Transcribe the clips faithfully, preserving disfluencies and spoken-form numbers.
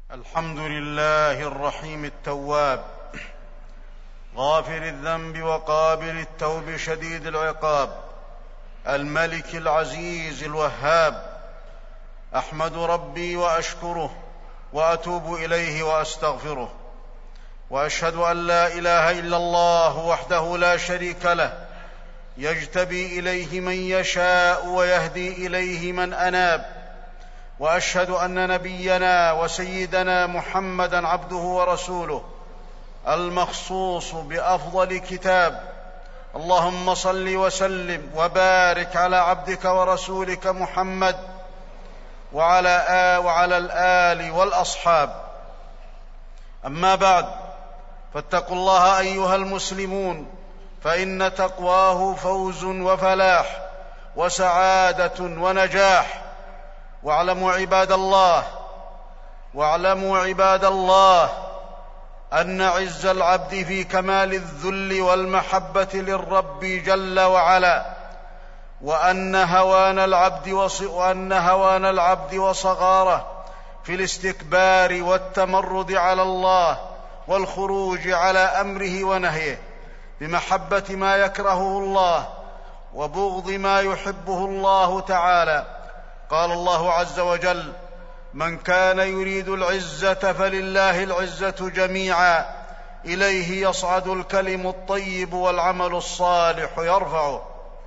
الحمد لله الرحيم التواب غافر الذنب وقابل التوب شديد العقاب الملك العزيز الوهاب. أحمد ربي وأشكره وأتوب إليه وأستغفره، وأشهد أن لا إله إلا الله وحده لا شريك له يجتبي إليه من يشاء ويهدي إليه من أناب. وأشهد أن نبينا وسيدنا محمدًا عبده ورسوله المخصوص بأفضل كتاب. اللهم صل وسلم وبارك على عبدك ورسولك محمد وعلى آه وعلى الآل والأصحاب. أما بعد، فاتقوا الله أيها المسلمون، فإن تقواه فوز وفلاح وسعادة ونجاح. واعلموا عباد الله واعلموا عباد الله أن عز العبد في كمال الذل والمحبة للرب جل وعلا، وأن هوان العبد وأن هوان العبد وصغاره في الاستكبار والتمرد على الله والخروج على أمره ونهيه بمحبة ما يكرهه الله وبغض ما يحبه الله تعالى. قال الله عز وجل: من كان يريد العزة فلله العزة جميعا إليه يصعد الكلم الطيب والعمل الصالح يرفعه.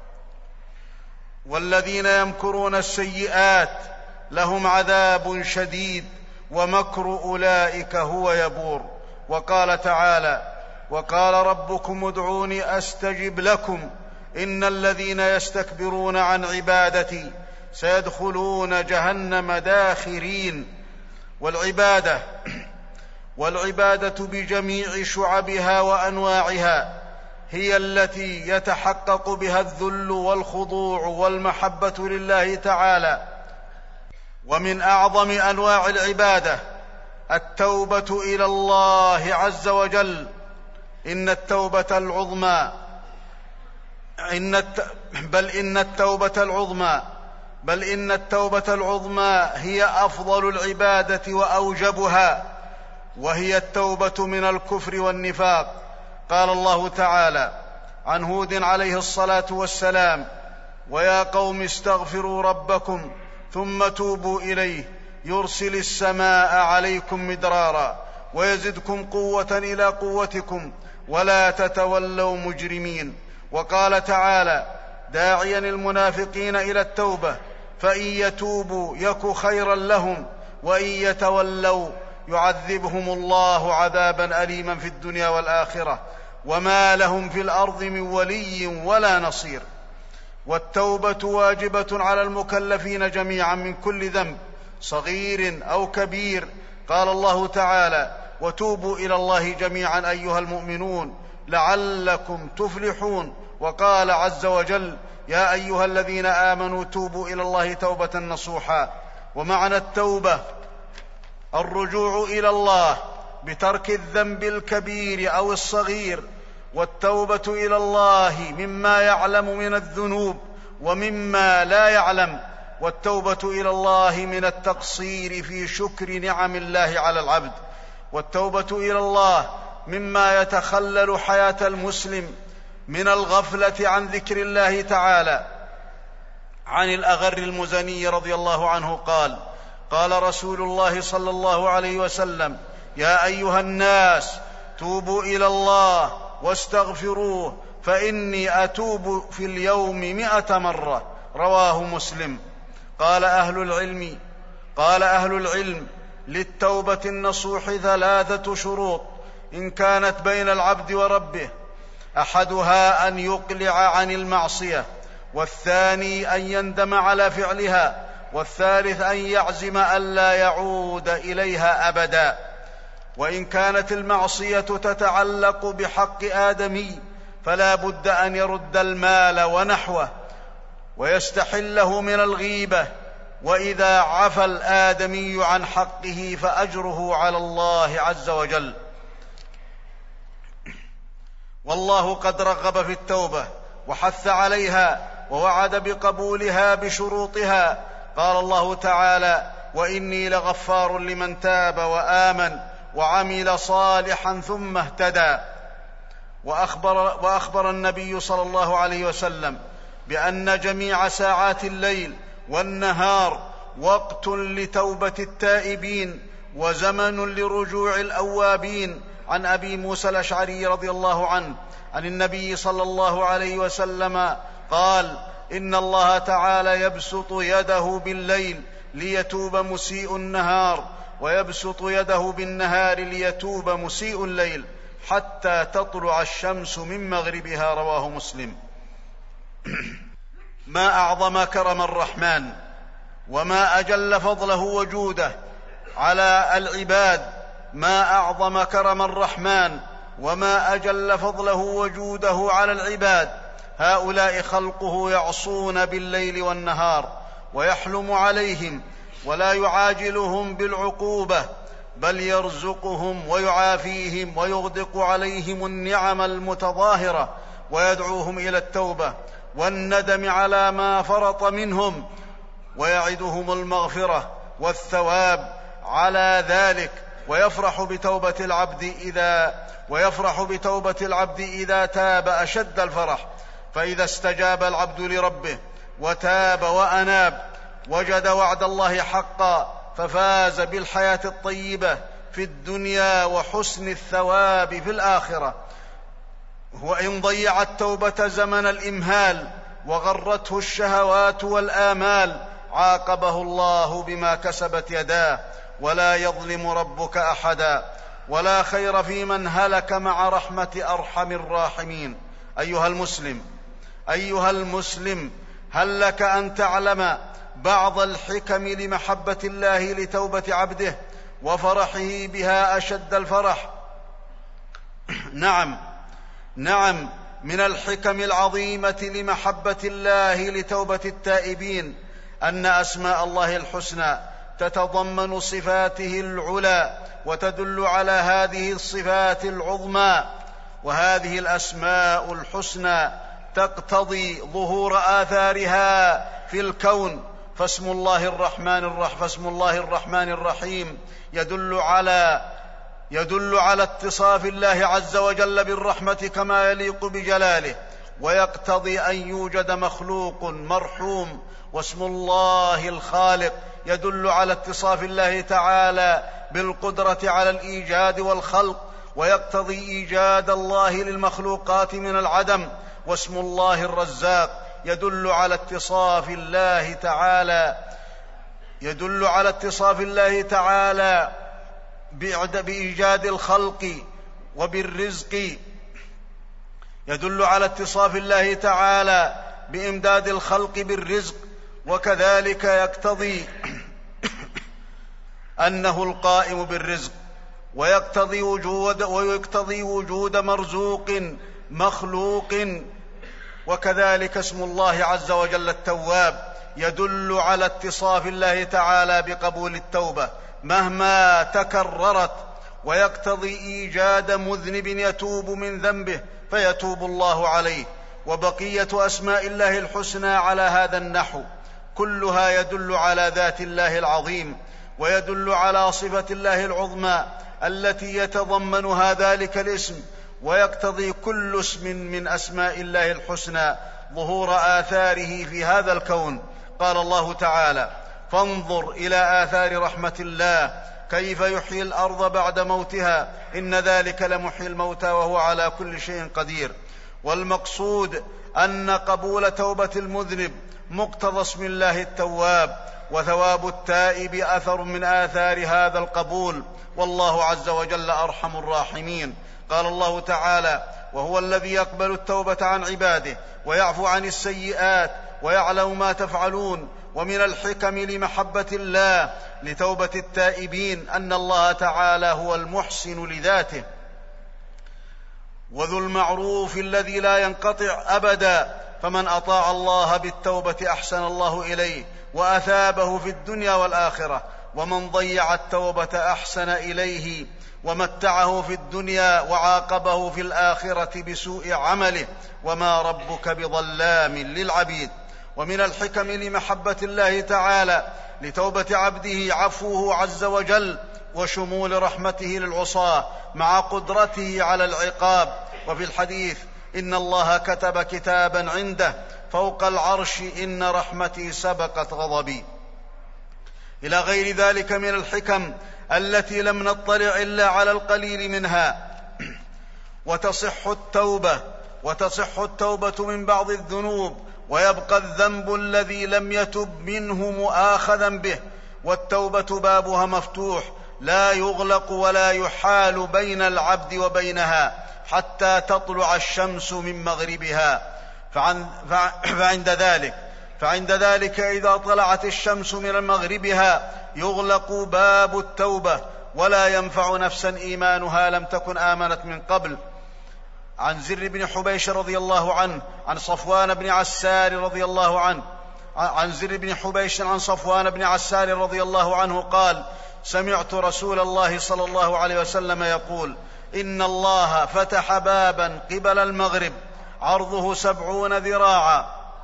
والذين يمكرون السيئات لهم عذاب شديد ومكر أولئك هو يبور. وقال تعالى: وقال ربكم ادعوني أستجب لكم إن الذين يستكبرون عن عبادتي سيدخلون جهنم داخرين. والعبادة والعبادة بجميع شعبها وأنواعها هي التي يتحقق بها الذل والخضوع والمحبة لله تعالى. ومن أعظم أنواع العبادة التوبة إلى الله عز وجل. إن التوبة العظمى إن الت... بل إن التوبة العظمى بل إن التوبة العظمى هي أفضل العبادة وأوجبها، وهي التوبة من الكفر والنفاق. قال الله تعالى عن هود عليه الصلاة والسلام: ويا قوم استغفروا ربكم ثم توبوا إليه يرسل السماء عليكم مدرارا ويزدكم قوة إلى قوتكم ولا تتولوا مجرمين. وقال تعالى داعيا المنافقين إلى التوبة: فإن يتوبوا يك خيرا لهم وإن يتولوا يعذبهم الله عذابا أليما في الدنيا والآخرة وما لهم في الأرض من ولي ولا نصير. والتوبة واجبة على المكلفين جميعا من كل ذنب صغير أو كبير. قال الله تعالى: وتوبوا إلى الله جميعا أيها المؤمنون لعلكم تفلحون. وقال عز وجل: يا أيها الذين آمنوا توبوا إلى الله توبة نصوحا. ومعنى التوبة الرجوع إلى الله بترك الذنب الكبير أو الصغير، والتوبة إلى الله مما يعلم من الذنوب ومما لا يعلم، والتوبة إلى الله من التقصير في شكر نعم الله على العبد، والتوبة إلى الله مما يتخلل حياة المسلم من الغفلة عن ذكر الله تعالى. عن الأغر المزني رضي الله عنه قال: قال رسول الله صلى الله عليه وسلم: يا أيها الناس توبوا إلى الله واستغفروه فإني أتوب في اليوم مئة مرة. رواه مسلم. قال أهل العلم قال أهل العلم للتوبة النصوح ثلاثة شروط إن كانت بين العبد وربه: أحدها أن يقلع عن المعصية، والثاني أن يندم على فعلها، والثالث أن يعزم ألا يعود إليها أبدا. وإن كانت المعصية تتعلق بحق آدمي فلا بد أن يرد المال ونحوه ويستحله من الغيبة، وإذا عفى الآدمي عن حقه فأجره على الله عز وجل. والله قد رغب في التوبة وحث عليها ووعد بقبولها بشروطها. قال الله تعالى: وإني لغفار لمن تاب وآمن وعمل صالحا ثم اهتدى. وأخبر, وأخبر النبي صلى الله عليه وسلم بأن جميع ساعات الليل والنهار وقت لتوبة التائبين وزمن لرجوع الأوابين. عن أبي موسى الأشعري رضي الله عنه عن النبي صلى الله عليه وسلم قال: إن الله تعالى يبسط يده بالليل ليتوب مسيء النهار، ويبسط يده بالنهار ليتوب مسيء الليل، حتى تطلع الشمس من مغربها. رواه مسلم. ما أعظم كرم الرحمن وما أجل فضله وجوده على العباد. ما أعظم كرم الرحمن وما أجل فضله وجوده على العباد. هؤلاء خلقه يعصون بالليل والنهار ويحلم عليهم ولا يعاجلهم بالعقوبة، بل يرزقهم ويعافيهم ويغدق عليهم النعم المتظاهرة، ويدعوهم إلى التوبة والندم على ما فرط منهم، ويعدهم المغفرة والثواب على ذلك. ويفرح بتوبة العبد إذا ويفرح بتوبة العبد إذا تاب أشد الفرح. فإذا استجاب العبد لربه وتاب وأناب وجد وعد الله حقا، ففاز بالحياة الطيبة في الدنيا وحسن الثواب في الآخرة. وإن ضيع التوبة زمن الإمهال وغرته الشهوات والآمال، عاقبه الله بما كسبت يداه، ولا يظلم ربك أحدا. ولا خير في من هلك مع رحمة أرحم الراحمين. أيها المسلم أيها المسلم هل لك أن تعلم بعض الحكم لمحبة الله لتوبة عبده وفرحه بها أشد الفرح؟ نعم نعم من الحكم العظيمة لمحبة الله لتوبة التائبين أن أسماء الله الحسنى تتضمن صفاته العلى وتدل على هذه الصفات العظمى. وهذه الأسماء الحسنى تقتضي ظهور آثارها في الكون. فاسم الله الرحمن الرحيم فاسم الله الرحمن الرحيم يدل على يدل على اتصاف الله عز وجل بالرحمة كما يليق بجلاله، ويقتضي أن يوجد مخلوق مرحوم. واسم الله الخالق يدل على اتصاف الله تعالى بالقدرة على الإيجاد والخلق، ويقتضي إيجاد الله للمخلوقات من العدم. واسم الله الرزاق يدل على اتصاف الله تعالى يدل على اتصاف الله تعالى بإيجاد الخلق وبالرزق يدل على اتصاف الله تعالى بإمداد الخلق بالرزق. وكذلك يقتضي أنه القائم بالرزق، ويقتضي وجود, ويقتضي وجود مرزوق مخلوق. وكذلك اسم الله عز وجل التواب يدل على اتصاف الله تعالى بقبول التوبة مهما تكررت، ويقتضي إيجاد مذنب يتوب من ذنبه فيتوب الله عليه. وبقية أسماء الله الحسنى على هذا النحو كلها يدل على ذات الله العظيم، ويدل على صفة الله العظمى التي يتضمنها ذلك الاسم. ويقتضي كل اسم من أسماء الله الحسنى ظهور آثاره في هذا الكون. قال الله تعالى: فانظر إلى آثار رحمة الله كيف يحيي الأرض بعد موتها إن ذلك لمحيي الموتى وهو على كل شيء قدير. والمقصود أن قبول توبة المذنب مقتضى اسم الله التواب، وثواب التائب أثر من آثار هذا القبول، والله عز وجل أرحم الراحمين. قال الله تعالى: وهو الذي يقبل التوبة عن عباده ويعفو عن السيئات ويعلم ما تفعلون. ومن الحكم لمحبة الله لتوبة التائبين أن الله تعالى هو المحسن لذاته وذو المعروف الذي لا ينقطع أبدا. فمن أطاع الله بالتوبة أحسن الله إليه وأثابه في الدنيا والآخرة، ومن ضيع التوبة أحسن إليه ومتعه في الدنيا وعاقبه في الآخرة بسوء عمله، وما ربك بظلام للعبيد. ومن الحكم لمحبة الله تعالى لتوبة عبده عفوه عز وجل وشمول رحمته للعصاة مع قدرته على العقاب. وفي الحديث: إن الله كتب كتابا عنده فوق العرش إن رحمتي سبقت غضبي، إلى غير ذلك من الحكم التي لم نطلع إلا على القليل منها. وتصح التوبة وتصح التوبة من بعض الذنوب، ويبقى الذنب الذي لم يتب منه مؤاخذا به، والتوبة بابها مفتوح لا يغلق ولا يحال بين العبد وبينها حتى تطلع الشمس من مغربها. فعند ذلك فعند ذلك إذا طلعت الشمس من مغربها يغلق باب التوبة، ولا ينفع نفسا إيمانها لم تكن آمنت من قبل. عن زر بن حبيش رضي الله عنه عن صفوان بن عسار رضي الله عنه عن زر بن حبيش عن صفوان بن عسار رضي الله عنه قال: سمعت رسول الله صلى الله عليه وسلم يقول: إن الله فتح بابا قبل المغرب عرضه سبعون ذراعا.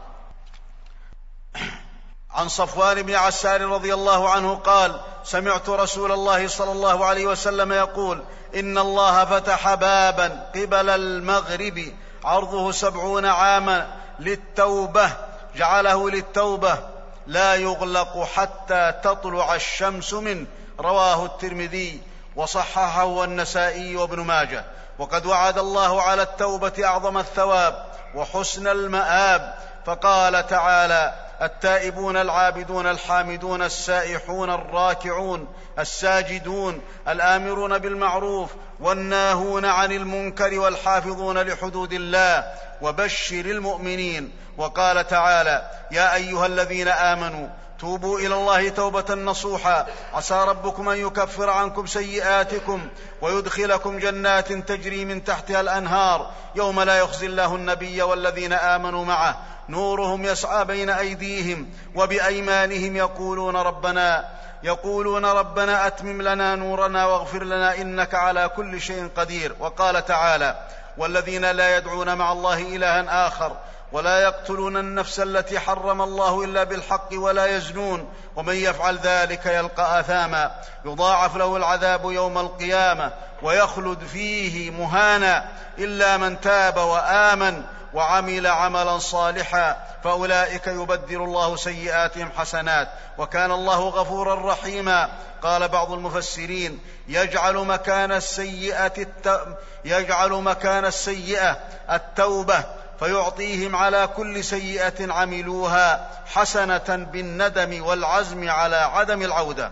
عن صفوان بن عسار رضي الله عنه قال: سمعت رسول الله صلى الله عليه وسلم يقول: إن الله فتح بابا قبل المغرب عرضه سبعون عاما للتوبة جعله للتوبة لا يغلق حتى تطلع الشمس منه. رواه الترمذي وصححه النسائي وابن ماجه. وقد وعد الله على التوبة أعظم الثواب وحسن المآب، فقال تعالى: التائبون العابدون الحامدون السائحون الراكعون الساجدون الآمرون بالمعروف والناهون عن المنكر والحافظون لحدود الله وبشر المؤمنين. وقال تعالى: يا أيها الذين آمنوا توبوا إلى الله توبة نصوحا عسى ربكم أن يكفر عنكم سيئاتكم ويدخلكم جنات تجري من تحتها الأنهار يوم لا يخزي الله النبي والذين آمنوا معه نورهم يسعى بين أيديهم وبأيمانهم يقولون ربنا يقولون ربنا أتمم لنا نورنا واغفر لنا إنك على كل شيء قدير. وقال تعالى: والذين لا يدعون مع الله إلها آخر ولا يقتلون النفس التي حرم الله إلا بالحق ولا يزنون ومن يفعل ذلك يلقى آثاما يضاعف له العذاب يوم القيامة ويخلد فيه مهانا إلا من تاب وآمن وعمل عملا صالحا فأولئك يبدل الله سيئاتهم حسنات وكان الله غفورا رحيما. قال بعض المفسرين: يجعل مكان السيئة الت... يجعل مكان السيئة التوبة فيعطيهم على كل سيئة عملوها حسنة بالندم والعزم على عدم العودة.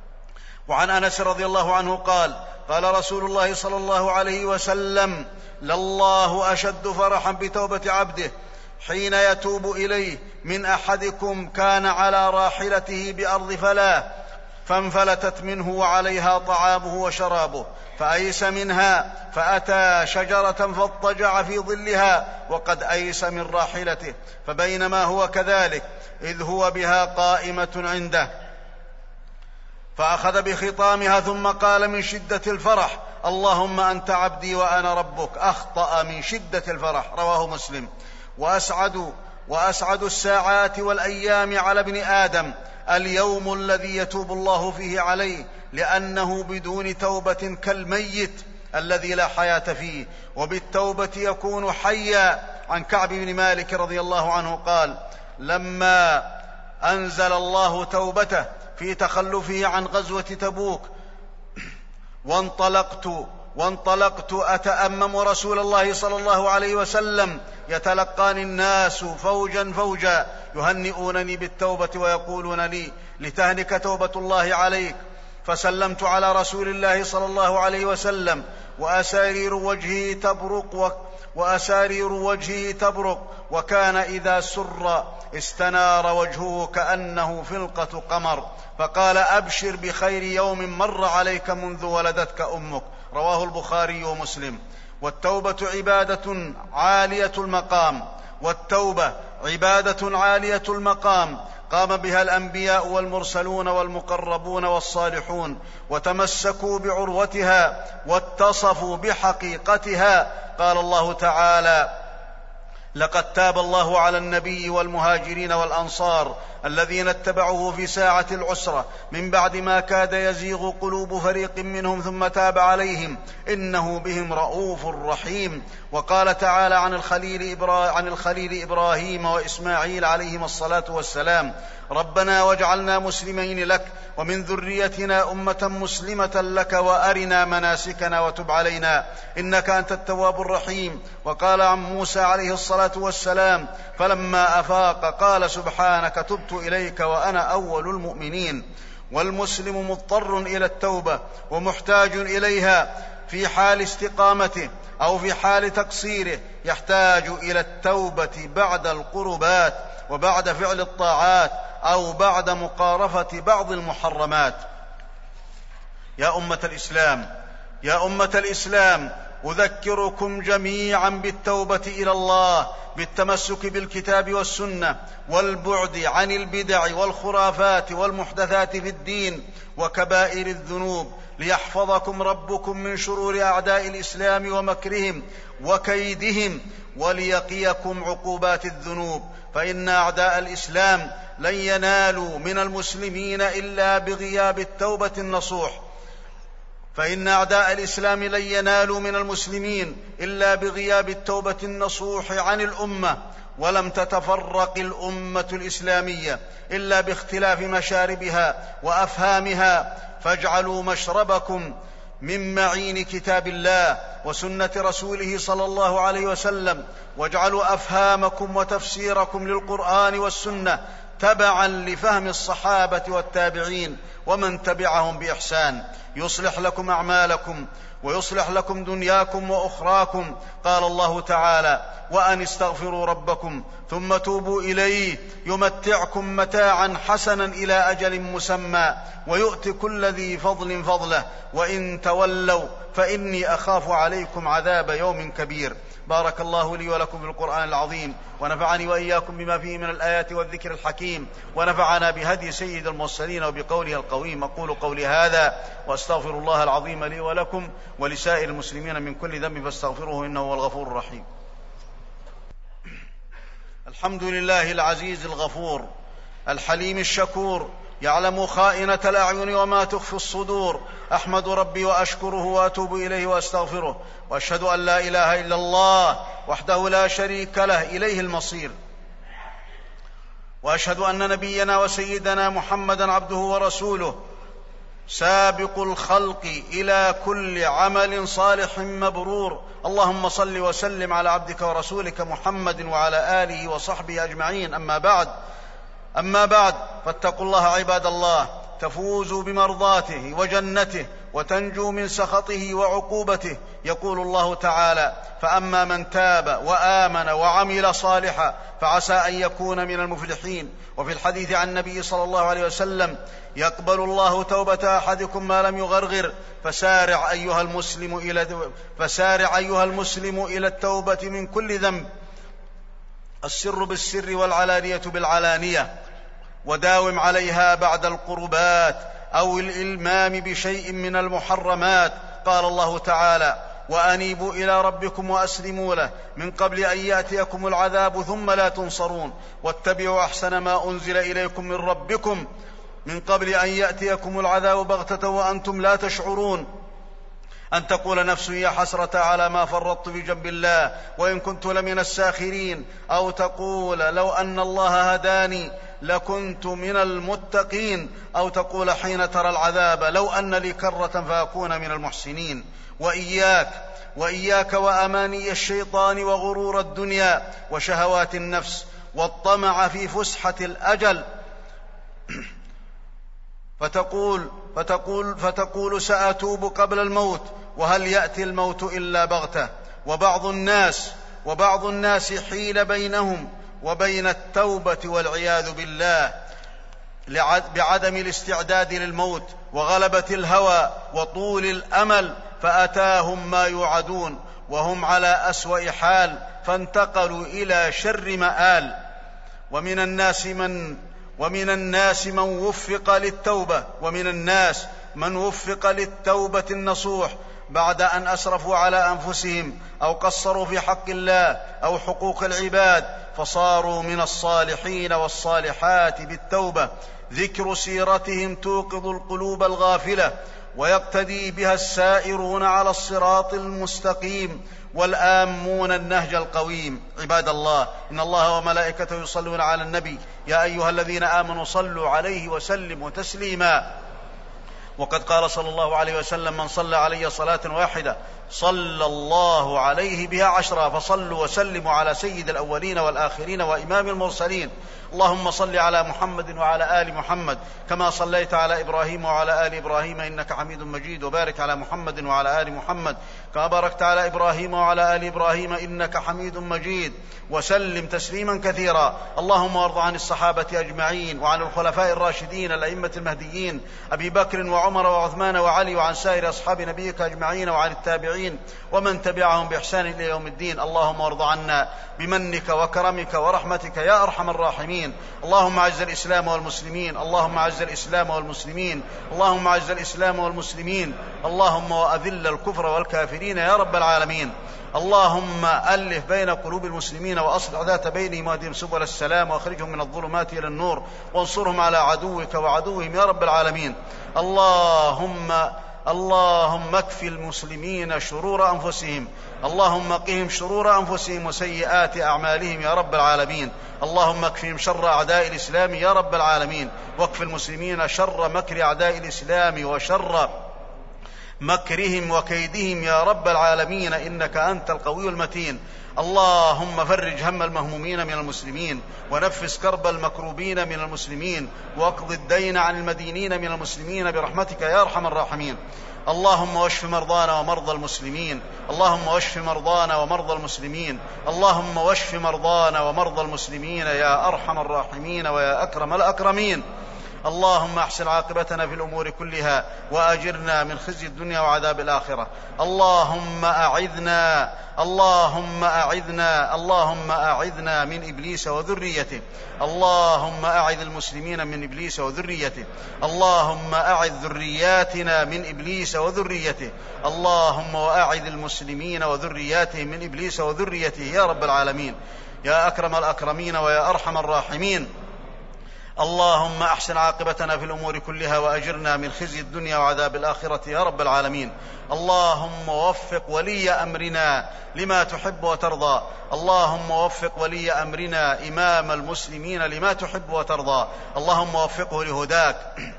وعن أنس رضي الله عنه قال: قال رسول الله صلى الله عليه وسلم: لله أشد فرحا بتوبة عبده حين يتوب إليه من أحدكم كان على راحلته بأرض فلاة فانفلتت منه وعليها طعامه وشرابه فأيس منها فأتى شجرة فاضطجع في ظلها وقد أيس من راحلته فبينما هو كذلك إذ هو بها قائمة عنده فأخذ بخطامها ثم قال من شدة الفرح: اللهم أنت عبدي وأنا ربك. أخطأ من شدة الفرح. رواه مسلم. وأسعد وأسعد الساعات والأيام على ابن آدم اليوم الذي يتوب الله فيه عليه لأنه بدون توبة كالميت الذي لا حياة فيه وبالتوبة يكون حيا. عن كعب بن مالك رضي الله عنه قال: لما أنزل الله توبته في تخلفه عن غزوة تبوك وانطلقت وانطلقت أتأمم رسول الله صلى الله عليه وسلم يتلقاني الناس فوجا فوجا يهنئونني بالتوبة ويقولون لي: لتهنك توبة الله عليك. فسلمت على رسول الله صلى الله عليه وسلم وأسارير وجهه تبرق وأسارير وجهه تبرق وكان إذا سر استنار وجهه كأنه فلقة قمر فقال: أبشر بخير يوم مر عليك منذ ولدتك أمك. رواه البخاري ومسلم. والتوبة عبادة عالية المقام والتوبة عبادة عالية المقام قام بها الأنبياء والمرسلون والمقربون والصالحون وتمسكوا بعروتها واتصفوا بحقيقتها. قال الله تعالى: لقد تاب الله على النبي والمهاجرين والأنصار الذين اتبعوه في ساعة العسرة من بعد ما كاد يزيغ قلوب فريق منهم ثم تاب عليهم إنه بهم رءوف رحيم. وقال تعالى عن الخليل, إبرا... عن الخليل إبراهيم وإسماعيل عليهما الصلاة والسلام: ربنا واجعلنا مسلمين لك ومن ذريتنا أمة مسلمة لك وأرنا مناسكنا وتب علينا إنك أنت التواب الرحيم. وقال عن موسى عليه الصلاة والسلام: فلما أفاق قال سبحانك تبت إليك وأنا أول المؤمنين. والمسلم مضطر إلى التوبة ومحتاج إليها في حال استقامته أو في حال تقصيره، يحتاج إلى التوبة بعد القربات وبعد فعل الطاعات أو بعد مقارفة بعض المحرمات. يا أمة الإسلام يا أمة الإسلام أذكركم جميعا بالتوبة إلى الله، بالتمسك بالكتاب والسنة، والبعد عن البدع والخرافات والمحدثات في الدين وكبائر الذنوب، ليحفظكم ربكم من شرور أعداء الإسلام ومكرهم وكيدهم، وليقيكم عقوبات الذنوب. فإن أعداء الإسلام لن ينالوا من المسلمين إلا بغياب التوبة النصوح فإن أعداء الإسلام لن ينالوا من المسلمين إلا بغياب التوبة النصوح عن الأمة. ولم تتفرق الأمة الإسلامية إلا باختلاف مشاربها وأفهامها، فاجعلوا مشربكم من معين كتاب الله وسنة رسوله صلى الله عليه وسلم، واجعلوا أفهامكم وتفسيركم للقرآن والسنة تبعا لفهم الصحابة والتابعين ومن تبعهم بإحسان، يصلح لكم أعمالكم ويصلح لكم دنياكم وأخراكم. قال الله تعالى: وأن استغفروا ربكم ثم توبوا إليه يمتعكم متاعا حسنا إلى أجل مسمى ويؤت كل ذي فضل فضله وإن تولوا فإني أخاف عليكم عذاب يوم كبير. بارك الله لي ولكم في القرآن العظيم، ونفعني وإياكم بما فيه من الآيات والذكر الحكيم، ونفعنا بهدي سيد المرسلين وبقوله القويم. أقول قولي هذا وأستغفر الله العظيم لي ولكم ولسائر المسلمين من كل ذنب فاستغفروه إنه هو الغفور الرحيم. الحمد لله العزيز الغفور الحليم الشكور، يعلم خائنة الأعين وما تخفي الصدور. أحمد ربي وأشكره وأتوب إليه وأستغفره، وأشهد أن لا إله إلا الله وحده لا شريك له إليه المصير، وأشهد أن نبينا وسيدنا محمدا عبده ورسوله سابق الخلق إلى كل عمل صالح مبرور. اللهم صل وسلم على عبدك ورسولك محمد وعلى آله وصحبه أجمعين. أما بعد أما بعد فاتقوا الله عباد الله، تفوزوا بمرضاته وجنته وتنجوا من سخطه وعقوبته. يقول الله تعالى: فأما من تاب وآمن وعمل صالحا فعسى أن يكون من المفلحين. وفي الحديث عن النبي صلى الله عليه وسلم: يقبل الله توبة أحدكم ما لم يغرغر. فسارع أيها المسلم إلى فسارع أيها المسلم إلى التوبة من كل ذنب، السر بالسر والعلانية بالعلانية، وداوم عليها بعد القربات أو الإلمام بشيء من المحرمات. قال الله تعالى: وأنيبوا إلى ربكم وأسلموا له من قبل أن يأتيكم العذاب ثم لا تنصرون، واتبعوا أحسن ما أنزل إليكم من ربكم من قبل أن يأتيكم العذاب بغتة وأنتم لا تشعرون، أن تقول نفس يا حسرة على ما فرطت في جنب الله وإن كنت لمن الساخرين، أو تقول لو أن الله هداني لكنت من المتقين، أو تقول حين ترى العذاب لو أن لي كرة فأكون من المحسنين. وإياك وإياك وأماني الشيطان وغرور الدنيا وشهوات النفس والطمع في فسحة الأجل، فتقول فتقول فتقول سأتوب قبل الموت، وهل يأتي الموت إلا بغتة. وبعض الناس وبعض الناس حيل بينهم وبين التوبة والعياذ بالله بعدم الاستعداد للموت وغلبة الهوى وطول الأمل، فأتاهم ما يوعدون وهم على أسوأ حال، فانتقلوا إلى شر مآل. ومن الناس من ومن الناس من وفق للتوبة ومن الناس من وفق للتوبة النصوح بعد أن أسرفوا على أنفسهم أو قصروا في حق الله أو حقوق العباد، فصاروا من الصالحين والصالحات بالتوبة. ذكر سيرتهم توقظ القلوب الغافلة، ويقتدي بها السائرون على الصراط المستقيم والآمون النهج القويم. عباد الله، إن الله وملائكته يصلون على النبي، يا أيها الذين آمنوا صلوا عليه وسلموا تسليما. وقد قال صلى الله عليه وسلم: من صلى علي صلاة واحدة صلى الله عليه بها عشرا، فصلوا وسلموا على سيد الأولين والآخرين وإمام المرسلين. اللهم صل على محمد وعلى آل محمد كما صليت على إبراهيم وعلى آل إبراهيم إنك حميد مجيد، وبارك على محمد وعلى آل محمد كما باركت على إبراهيم وعلى آل إبراهيم إنك حميد مجيد، وسلم تسليما كثيرا. اللهم وارض عن الصحابة أجمعين، وعن الخلفاء الراشدين الأئمة المهديين أبي بكر وعمر وعثمان وعلي، وعن سائر أصحاب نبيك أجمعين، وعن التابعين ومن تبعهم بإحسان إلى يوم الدين. اللهم وارض عنا بمنك وكرمك ورحمتك يا أرحم الراحمين. اللهم أعز الإسلام والمسلمين، اللهم أعز الإسلام والمسلمين، اللهم أعز الإسلام والمسلمين، اللهم وأذل الكفر والكافرين يا رب العالمين. اللهم ألف بين قلوب المسلمين وأصلح ذات بينهم واهدهم سبل السلام واخرجهم من الظلمات إلى النور وانصرهم على عدوك وعدوهم يا رب العالمين. اللهم اللهم اكف المسلمين شرور أنفسهم، اللهم قهم شرور أنفسهم وسيئات أعمالهم يا رب العالمين. اللهم اكفهم شر أعداء الإسلام يا رب العالمين، واكف المسلمين شر مكر أعداء الإسلام وشر مكرهم وكيدهم يا رب العالمين، إنك أنت القوي المتين. اللهم فرج هم المهمومين من المسلمين، ونفس كرب المكروبين من المسلمين، واقض الدين عن المدينين من المسلمين برحمتك يا أرحم الراحمين. اللهم واشف مرضانا ومرضى المسلمين، اللهم واشف مرضانا ومرضى المسلمين، اللهم واشف مرضانا ومرضى المسلمين يا أرحم الراحمين ويا أكرم الأكرمين. اللهم احسن عاقبتنا في الأمور كلها، وأجرنا من خزي الدنيا وعذاب الآخرة. اللهم أعذنا اللهم أعذنا اللهم أعذنا من إبليس وذريته، اللهم أعذ المسلمين من إبليس وذريته، اللهم أعذ ذرياتنا من إبليس وذريته، اللهم وأعذ المسلمين وذرياتهم من إبليس وذريته يا رب العالمين، يا أكرم الأكرمين ويا أرحم الراحمين. اللهم أحسن عاقبتنا في الأمور كلها، وأجرنا من خزي الدنيا وعذاب الآخرة يا رب العالمين. اللهم وفق ولي أمرنا لما تحب وترضى، اللهم وفق ولي أمرنا إمام المسلمين لما تحب وترضى، اللهم وفقه لهداك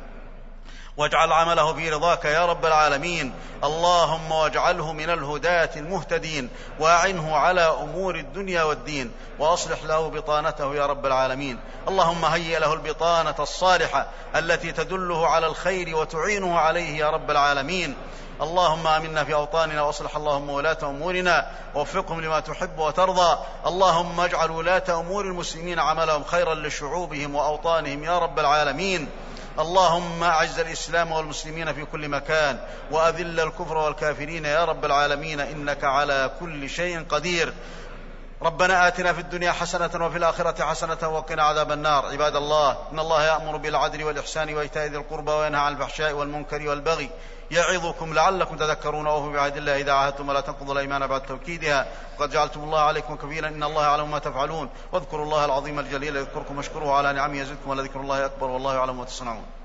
واجعل عمله في رضاك يا رب العالمين. اللهم واجعله من الهداة المهتدين، وأعنه على أمور الدنيا والدين، وأصلح له بطانته يا رب العالمين. اللهم هيئ له البطانة الصالحة التي تدله على الخير وتعينه عليه يا رب العالمين. اللهم آمنا في أوطاننا، وأصلح اللهم ولاة أمورنا ووفقهم لما تحب وترضى. اللهم اجعل ولاة أمور المسلمين عملهم خيرا لشعوبهم وأوطانهم يا رب العالمين. اللهم أعز الإسلام والمسلمين في كل مكان، وأذل الكفر والكافرين يا رب العالمين، إنك على كل شيء قدير. ربنا آتنا في الدنيا حسنة وفي الآخرة حسنة وقنا عذاب النار. عباد الله، إن الله يأمر بالعدل والإحسان وإيتاء ذي القربى، وينهى عن الفحشاء والمنكر والبغي، يعظكم لعلكم تذكرون. وأوفوا بعهد الله إذا عاهدتم، ولا تنقضوا الأيمان بعد توكيدها، وقد جعلتم الله عليكم كفيلا، إن الله يعلم ما تفعلون. واذكروا الله العظيم الجليل يذكركم، واشكروه على نعمه يزدكم، ولذكر الله أكبر، والله يعلم ما تصنعون.